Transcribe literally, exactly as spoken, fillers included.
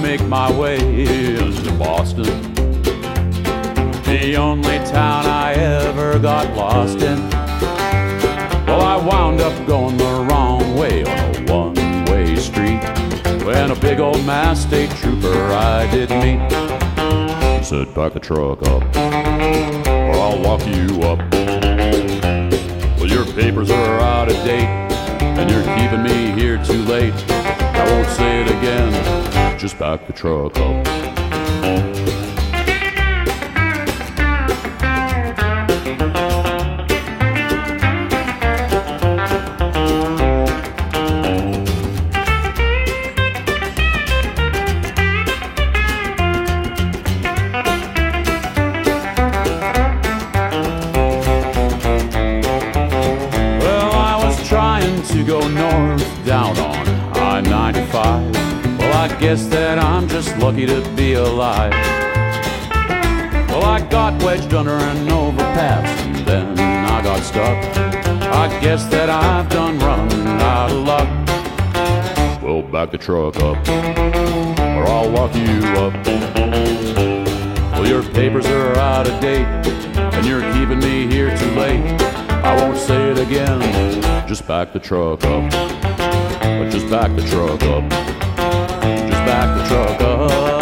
make my way to Boston, the only town I ever got lost in. Well, I wound up going the wrong way on a one-way street when a big old Mass State Trooper I did meet. He said, "Back the truck up, or I'll lock you up. Well, your papers are out of date, and you're keeping me here too late. I won't say it again, just back the truck up." To go north down on I ninety-five. Well, I guess that I'm just lucky to be alive. Well, I got wedged under an overpass and then I got stuck. I guess that I've done run out of luck. Well, back the truck up, or I'll lock you up. Well, your papers are out of date, and you're keeping me here too late. I won't say it again, just back the truck up. But just back the truck up. Just back the truck up.